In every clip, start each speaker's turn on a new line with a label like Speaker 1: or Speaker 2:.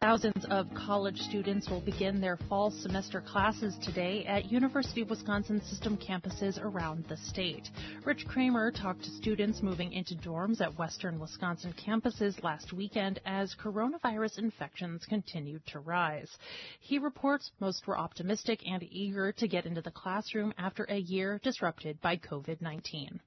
Speaker 1: Thousands of college students will begin their fall semester classes today at University of Wisconsin system campuses around the state. Rich Kramer talked to students moving into dorms at Western Wisconsin campuses last weekend as coronavirus infections continued to rise. He reports most were optimistic and eager to get into the classroom after a year disrupted by COVID-19.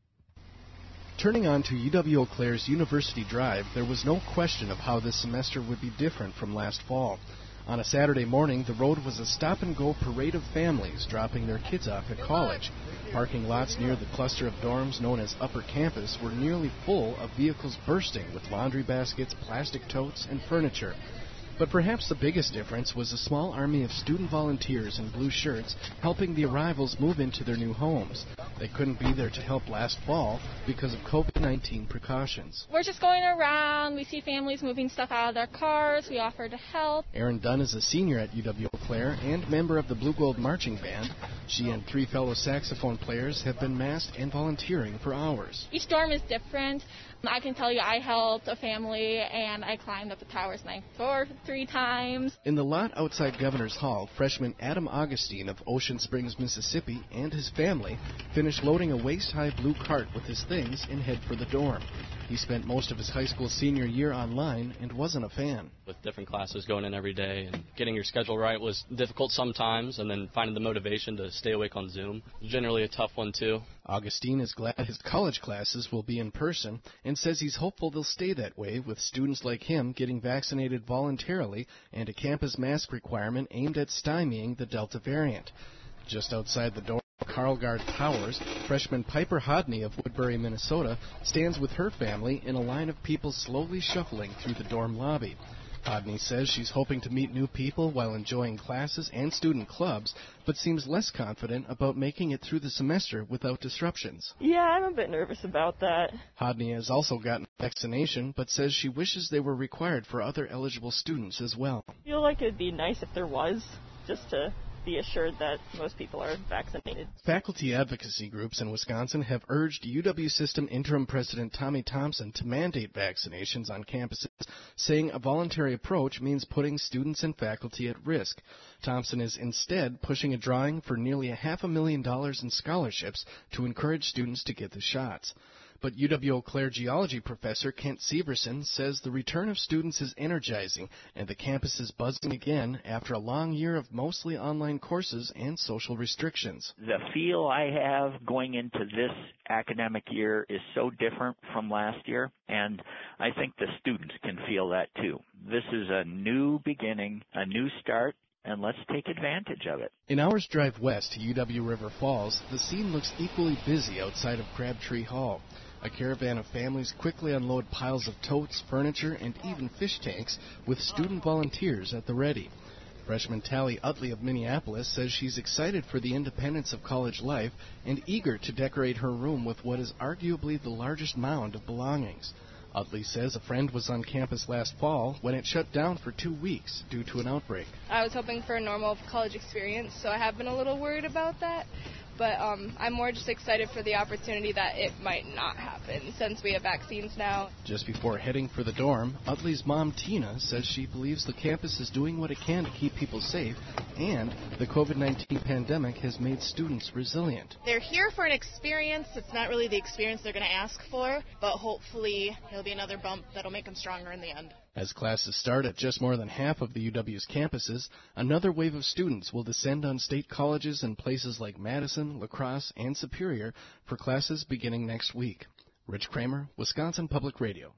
Speaker 2: Turning on to UW-Eau Claire's University Drive, there was no question of how this semester would be different from last fall. On a Saturday morning, the road was a stop-and-go parade of families dropping their kids off at college. Parking lots near the cluster of dorms known as Upper Campus were nearly full of vehicles bursting with laundry baskets, plastic totes, and furniture. But perhaps the biggest difference was a small army of student volunteers in blue shirts helping the arrivals move into their new homes. They couldn't be there to help last fall because of COVID-19 precautions.
Speaker 3: We're just going around. We see families moving stuff out of their cars. We offer to help.
Speaker 2: Erin Dunn is a senior at UW-Eau Claire and member of the Blue Gold Marching Band. She and 3 fellow saxophone players have been masked and volunteering for hours.
Speaker 3: Each dorm is different. I can tell you I helped a family, and I climbed up the Towers 9th floor 3 times.
Speaker 2: In the lot outside Governor's Hall, freshman Adam Augustine of Ocean Springs, Mississippi, and his family finished loading a waist-high blue cart with his things and head for the dorm. He spent most of his high school senior year online and wasn't a fan.
Speaker 4: With different classes going in every day and getting your schedule right was difficult sometimes, and then finding the motivation to stay awake on Zoom was generally a tough one too.
Speaker 2: Augustine is glad his college classes will be in person and says he's hopeful they'll stay that way with students like him getting vaccinated voluntarily and a campus mask requirement aimed at stymieing the Delta variant. Just outside the door of Carlgard Towers, freshman Piper Hodney of Woodbury, Minnesota, stands with her family in a line of people slowly shuffling through the dorm lobby. Hodney says she's hoping to meet new people while enjoying classes and student clubs, but seems less confident about making it through the semester without disruptions.
Speaker 5: Yeah, I'm a bit nervous about that.
Speaker 2: Hodney has also gotten vaccination, but says she wishes they were required for other eligible students as well.
Speaker 5: I feel like it'd be nice if there was, just to be assured that most people are vaccinated.
Speaker 2: Faculty advocacy groups in Wisconsin have urged UW System Interim President Tommy Thompson to mandate vaccinations on campuses, saying a voluntary approach means putting students and faculty at risk. Thompson is instead pushing a drawing for nearly $500,000 in scholarships to encourage students to get the shots. But UW-Eau Claire geology professor Kent Severson says the return of students is energizing and the campus is buzzing again after a long year of mostly online courses and social restrictions.
Speaker 6: The feel I have going into this academic year is so different from last year, and I think the students can feel that too. This is a new beginning, a new start, and let's take advantage of it.
Speaker 2: An hour's drive west to UW River Falls, the scene looks equally busy outside of Crabtree Hall. A caravan of families quickly unload piles of totes, furniture, and even fish tanks with student volunteers at the ready. Freshman Tally Utley of Minneapolis says she's excited for the independence of college life and eager to decorate her room with what is arguably the largest mound of belongings. Utley says a friend was on campus last fall when it shut down for 2 weeks due to an outbreak.
Speaker 7: I was hoping for a normal college experience, so I have been a little worried about that. But I'm more just excited for the opportunity that it might not happen since we have vaccines now.
Speaker 2: Just before heading for the dorm, Utley's mom, Tina, says she believes the campus is doing what it can to keep people safe, and the COVID-19 pandemic has made students resilient.
Speaker 8: They're here for an experience. It's not really the experience they're going to ask for, but hopefully it'll be another bump that'll make them stronger in the end.
Speaker 2: As classes start at just more than half of the UW's campuses, another wave of students will descend on state colleges in places like Madison, La Crosse, and Superior for classes beginning next week. Rich Kramer, Wisconsin Public Radio.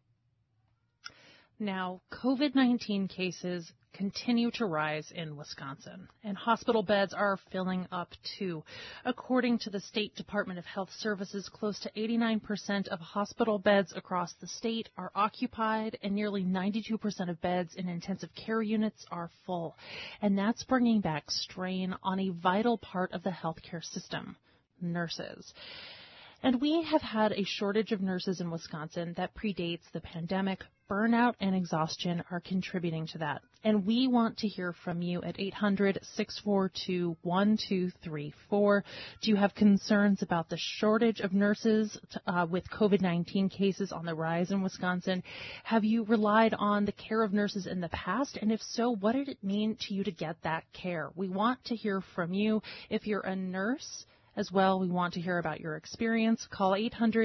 Speaker 1: Now, COVID-19 cases continue to rise in Wisconsin, and hospital beds are filling up too. According to the State Department of Health Services, close to 89% of hospital beds across the state are occupied, and nearly 92% of beds in intensive care units are full. And that's bringing back strain on a vital part of the healthcare system, nurses. And we have had a shortage of nurses in Wisconsin that predates the pandemic. Burnout and exhaustion are contributing to that. And we want to hear from you at 800-642-1234. Do you have concerns about the shortage of nurses with COVID-19 cases on the rise in Wisconsin? Have you relied on the care of nurses in the past? And if so, what did it mean to you to get that care? We want to hear from you. If you're a nurse as well, we want to hear about your experience. Call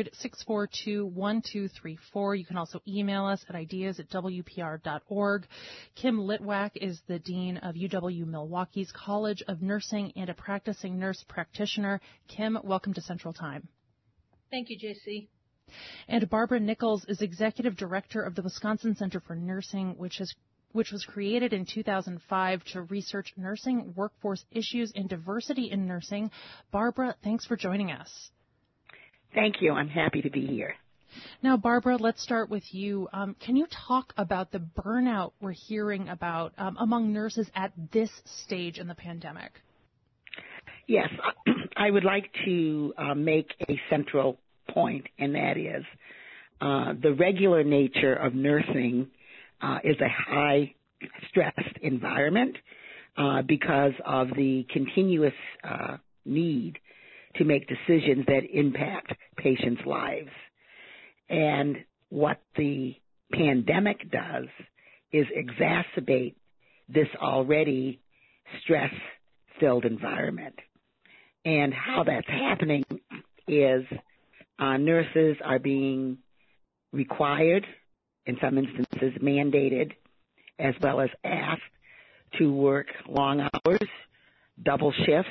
Speaker 1: 800-642-1234. You can also email us at ideas@wpr.org. Kim Litwack is the Dean of UW-Milwaukee's College of Nursing and a practicing nurse practitioner. Kim, welcome to Central Time.
Speaker 9: Thank you, JC.
Speaker 1: And Barbara Nichols is Executive Director of the Wisconsin Center for Nursing, which was created in 2005 to research nursing workforce issues and diversity in nursing. Barbara, thanks for joining us.
Speaker 10: Thank you. I'm happy to be here.
Speaker 1: Now, Barbara, let's start with you. Can you talk about the burnout we're hearing about among nurses at this stage in the pandemic?
Speaker 10: Yes, I would like to make a central point, and that is the regular nature of nursing is a high-stressed environment because of the continuous need to make decisions that impact patients' lives. And what the pandemic does is exacerbate this already stress-filled environment. And how that's happening is nurses are being required, in some instances mandated, as well as asked to work long hours, double shifts.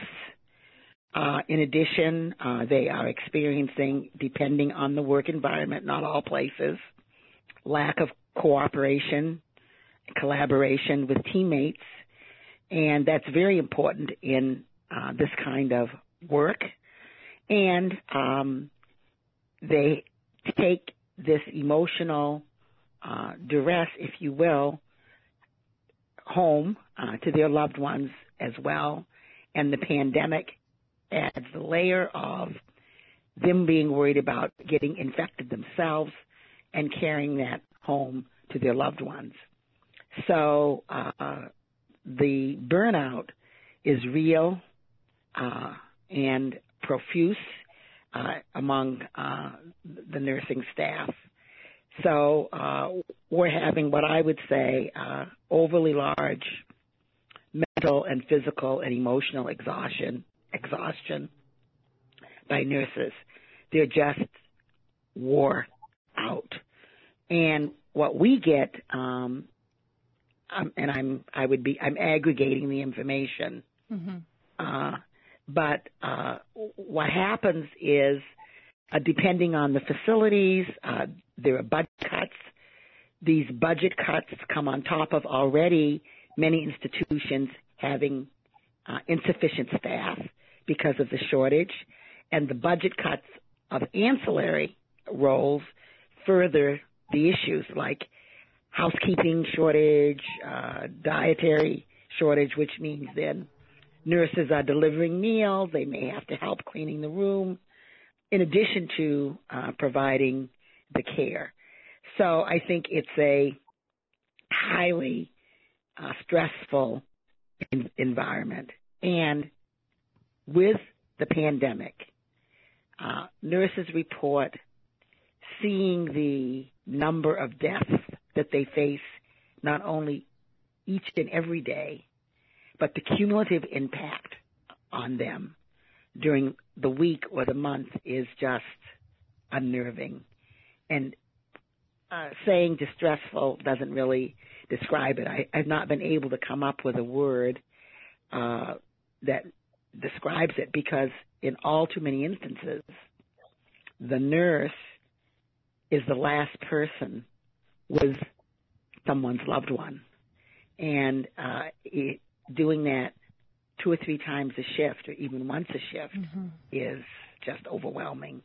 Speaker 10: In addition, they are experiencing, depending on the work environment, not all places, lack of cooperation, collaboration with teammates, and that's very important in this kind of work. And they take this emotional duress, if you will, home to their loved ones as well. And the pandemic adds a layer of them being worried about getting infected themselves and carrying that home to their loved ones. So the burnout is real and profuse among the nursing staff. So we're having what I would say overly large mental and physical and emotional exhaustion by nurses. They're just wore out. And what we get, and I'm aggregating the information. Mm-hmm. But what happens is, depending on the facilities, there are budget cuts. These budget cuts come on top of already many institutions having insufficient staff because of the shortage, and the budget cuts of ancillary roles further the issues like housekeeping shortage, dietary shortage, which means then nurses are delivering meals. They may have to help cleaning the room, in addition to providing the care. So I think it's a highly stressful environment. And with the pandemic, nurses report seeing the number of deaths that they face not only each and every day, but the cumulative impact on them during the week or the month is just unnerving. And saying distressful doesn't really describe it. I've not been able to come up with a word that describes it, because in all too many instances, the nurse is the last person with someone's loved one. And doing that 2 or 3 times a shift, or even once a shift, mm-hmm. is just overwhelming.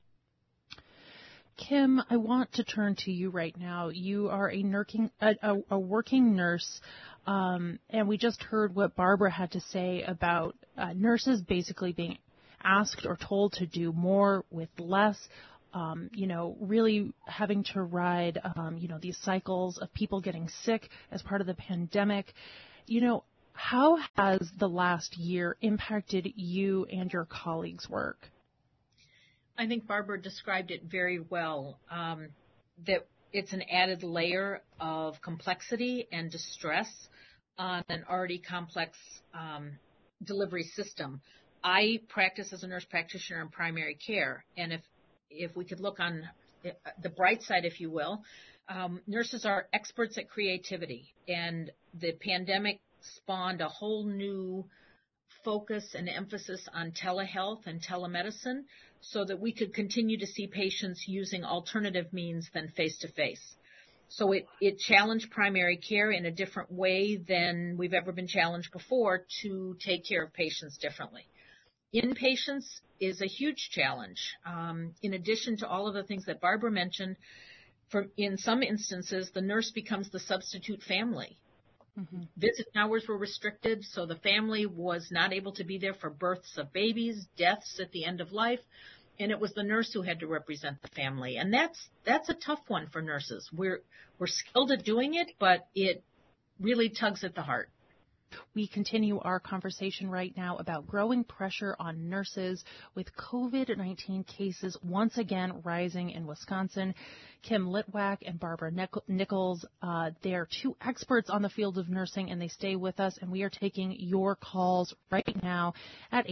Speaker 1: Kim, I want to turn to you right now. You are a working nurse, and we just heard what Barbara had to say about nurses basically being asked or told to do more with less. Really having to ride, these cycles of people getting sick as part of the pandemic. How has the last year impacted you and your colleagues' work?
Speaker 9: I think Barbara described it very well, that it's an added layer of complexity and distress on an already complex delivery system. I practice as a nurse practitioner in primary care, and if we could look on the bright side, if you will, nurses are experts at creativity, and the pandemic spawned a whole new focus and emphasis on telehealth and telemedicine so that we could continue to see patients using alternative means than face-to-face. So it challenged primary care in a different way than we've ever been challenged before to take care of patients differently. Inpatients is a huge challenge. In addition to all of the things that Barbara mentioned, in some instances, the nurse becomes the substitute family. Mm-hmm. Visit hours were restricted, so the family was not able to be there for births of babies, deaths at the end of life, and it was the nurse who had to represent the family. And that's a tough one for nurses. We're skilled at doing it, but it really tugs at the heart.
Speaker 1: We continue our conversation right now about growing pressure on nurses with COVID-19 cases once again rising in Wisconsin. Kim Litwack and Barbara Nichols, they're two experts on the field of nursing, and they stay with us, and we are taking your calls right now at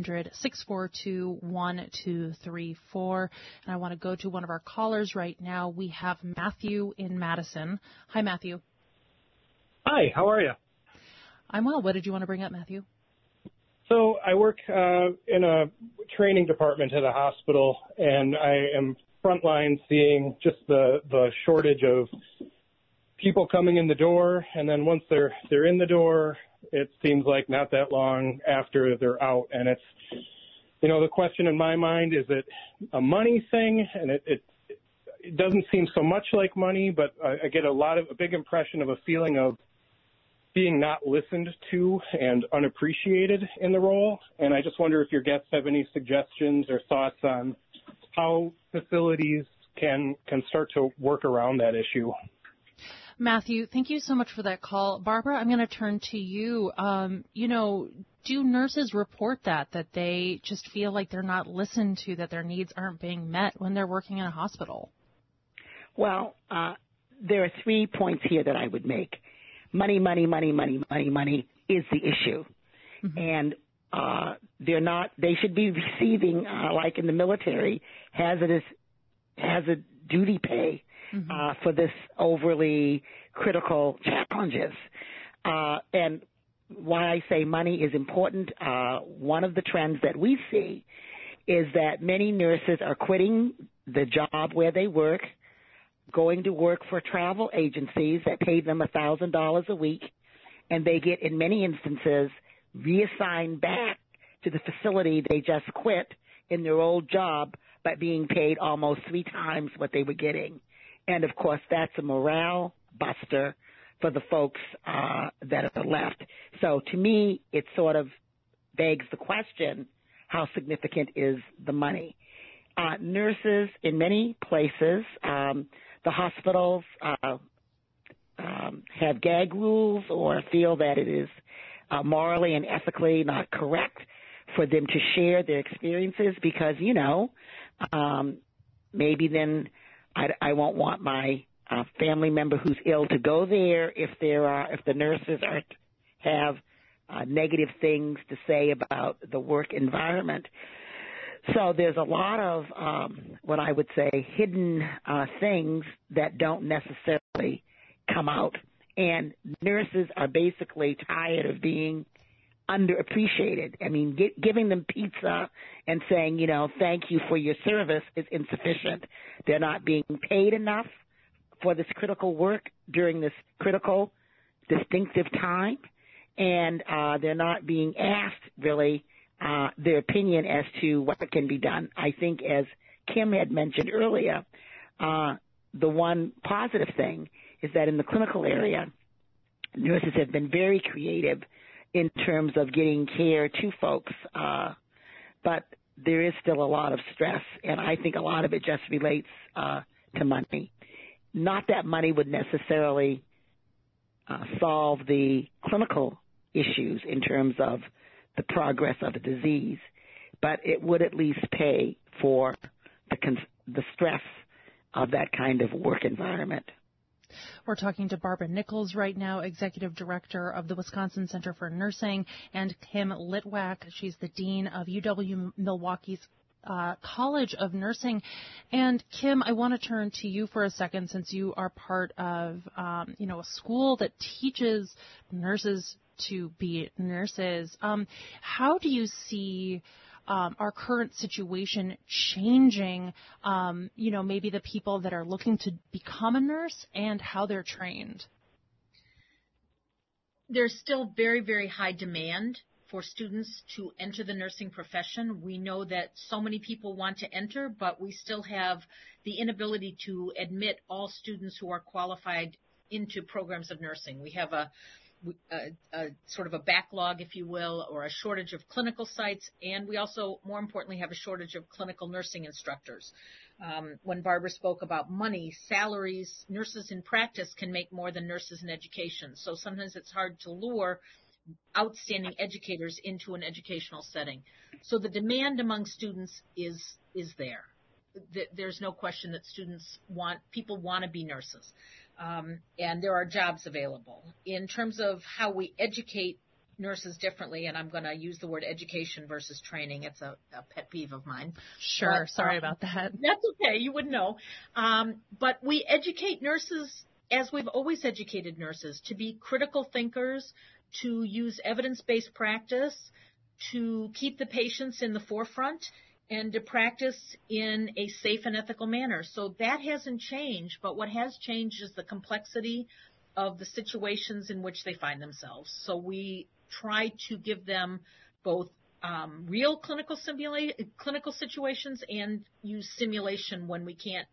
Speaker 1: 800-642-1234. And I want to go to one of our callers right now. We have Matthew in Madison. Hi, Matthew.
Speaker 11: Hi, how are you?
Speaker 1: I'm well. What did you want to bring up, Matthew?
Speaker 11: So I work in a training department at a hospital, and I am frontline seeing just the shortage of people coming in the door, and then once they're in the door, it seems like not that long after they're out. And it's, the question in my mind, is it a money thing? And it doesn't seem so much like money, but I get a big impression of a feeling of being not listened to and unappreciated in the role. And I just wonder if your guests have any suggestions or thoughts on how facilities can start to work around that issue.
Speaker 1: Matthew, thank you so much for that call. Barbara, I'm going to turn to you. Do nurses report that they just feel like they're not listened to, that their needs aren't being met when they're working in a hospital?
Speaker 10: Well, there are 3 points here that I would make. Money is the issue. Mm-hmm. And they should be receiving, like in the military, hazard duty pay for this overly critical challenges. And why I say money is important, one of the trends that we see is that many nurses are quitting the job where they work, going to work for travel agencies that pay them $1,000 a week, and they get, in many instances, reassigned back to the facility they just quit in their old job, but being paid almost 3 times what they were getting. And, of course, that's a morale buster for the folks that are left. So, to me, it sort of begs the question, how significant is the money? Nurses, in many places, the hospitals have gag rules or feel that it is morally and ethically not correct for them to share their experiences because, maybe then I won't want my family member who's ill to go there if the nurses have negative things to say about the work environment. So there's a lot of what I would say hidden things that don't necessarily come out. And nurses are basically tired of being underappreciated. I mean, giving them pizza and saying, thank you for your service is insufficient. They're not being paid enough for this critical work during this critical, distinctive time. And they're not being asked, really, their opinion as to what can be done. I think, as Kim had mentioned earlier, the one positive thing is that in the clinical area, nurses have been very creative in terms of getting care to folks. But there is still a lot of stress, and I think a lot of it just relates to money. Not that money would necessarily solve the clinical issues in terms of the progress of the disease, but it would at least pay for the stress of that kind of work environment.
Speaker 1: We're talking to Barbara Nichols right now, Executive Director of the Wisconsin Center for Nursing, and Kim Litwack. She's the Dean of UW-Milwaukee's College of Nursing. And Kim, I want to turn to you for a second, since you are part of, a school that teaches nurses to be nurses. How do you see our current situation changing, maybe the people that are looking to become a nurse and how they're trained?
Speaker 9: There's still very, very high demand for students to enter the nursing profession. We know that so many people want to enter, but we still have the inability to admit all students who are qualified into programs of nursing. We have a sort of a backlog, if you will, or a shortage of clinical sites, and we also, more importantly, have a shortage of clinical nursing instructors. When Barbara spoke about money, salaries, nurses in practice can make more than nurses in education, so sometimes it's hard to lure outstanding educators into an educational setting. So the demand among students is there. There's no question that people want to be nurses. And there are jobs available. In terms of how we educate nurses differently, and I'm going to use the word education versus training. It's a pet peeve of mine.
Speaker 1: Sure.
Speaker 9: But,
Speaker 1: sorry about that.
Speaker 9: That's okay. You wouldn't know. But we educate nurses as we've always educated nurses, to be critical thinkers, to use evidence-based practice, to keep the patients in the forefront, and to practice in a safe and ethical manner. So that hasn't changed, but what has changed is the complexity of the situations in which they find themselves. So we try to give them both real clinical situations and use simulation when we can't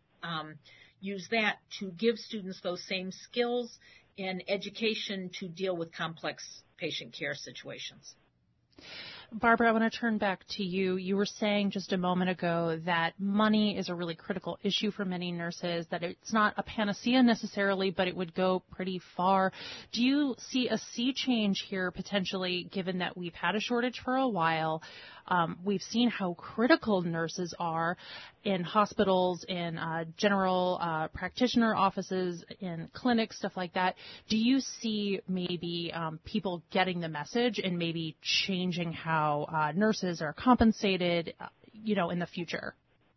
Speaker 9: use that, to give students those same skills and education to deal with complex patient care situations.
Speaker 1: Barbara, I want to turn back to you. You were saying just a moment ago that money is a really critical issue for many nurses, that it's not a panacea necessarily, but it would go pretty far. Do you see a sea change here potentially, given that we've had a shortage for a while? We've seen how critical nurses are in hospitals, in general practitioner offices, in clinics, stuff like that. Do you see maybe people getting the message and maybe changing how nurses are compensated, in the future?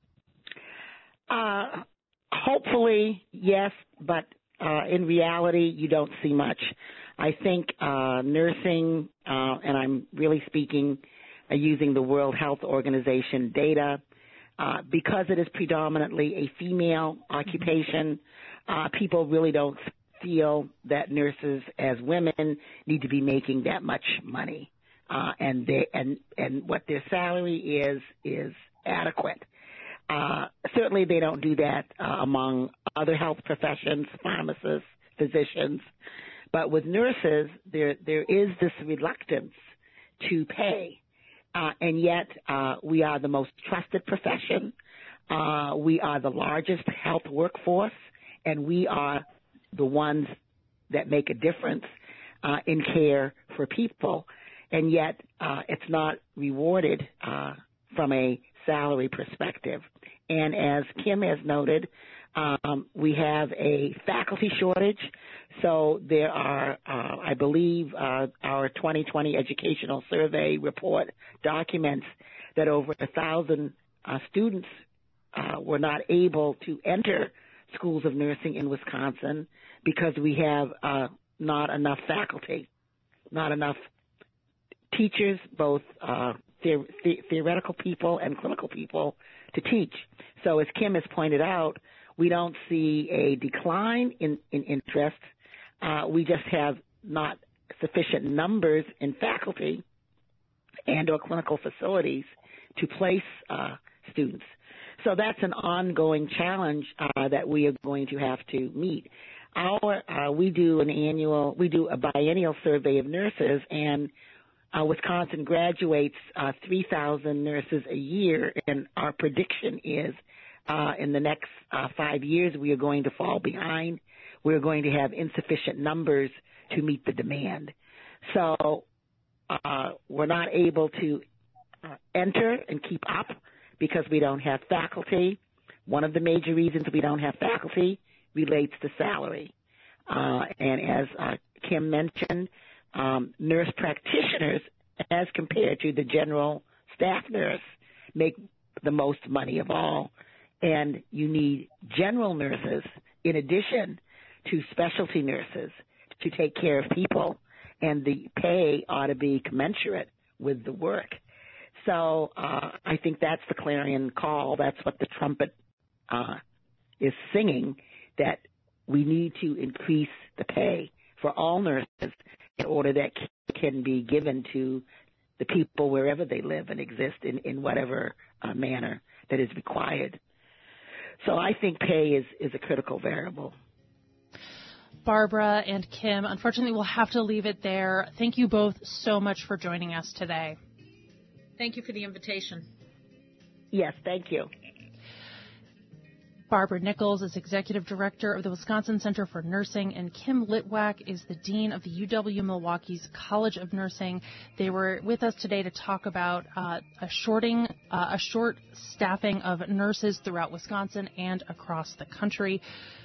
Speaker 10: Hopefully, yes, but in reality, you don't see much. I think nursing, and I'm really speaking using the World Health Organization data, because it is predominantly a female occupation, people really don't feel that nurses as women need to be making that much money, and what their salary is adequate. Certainly they don't do that among other health professions, pharmacists, physicians, but with nurses there is this reluctance to pay. And yet we are the most trusted profession. We are the largest health workforce, and we are the ones that make a difference in care for people. And yet it's not rewarded from a salary perspective. And as Kim has noted, we have a faculty shortage. So there are, I believe, our 2020 educational survey report documents that over 1,000 students were not able to enter schools of nursing in Wisconsin because we have not enough faculty, not enough teachers, both theoretical people and clinical people to teach. So as Kim has pointed out, we don't see a decline in interest. We just have not sufficient numbers in faculty and or clinical facilities to place students. So that's an ongoing challenge that we are going to have to meet. We do a biennial survey of nurses, and Wisconsin graduates 3,000 nurses a year, and our prediction is in the next 5 years we are going to fall behind. We're going to have insufficient numbers to meet the demand. So we're not able to enter and keep up because we don't have faculty. One of the major reasons we don't have faculty relates to salary. And as Kim mentioned, nurse practitioners, as compared to the general staff nurse, make the most money of all. And you need general nurses in addition to specialty nurses to take care of people, and the pay ought to be commensurate with the work. So I think that's the clarion call. That's what the trumpet is singing, that we need to increase the pay for all nurses in order that can be given to the people wherever they live and exist in whatever manner that is required. So I think pay is a critical variable.
Speaker 1: Barbara and Kim, unfortunately, we'll have to leave it there. Thank you both so much for joining us today.
Speaker 9: Thank you for the invitation.
Speaker 10: Yes, thank you.
Speaker 1: Barbara Nichols is Executive Director of the Wisconsin Center for Nursing, and Kim Litwack is the Dean of the UW-Milwaukee's College of Nursing. They were with us today to talk about a short staffing of nurses throughout Wisconsin and across the country.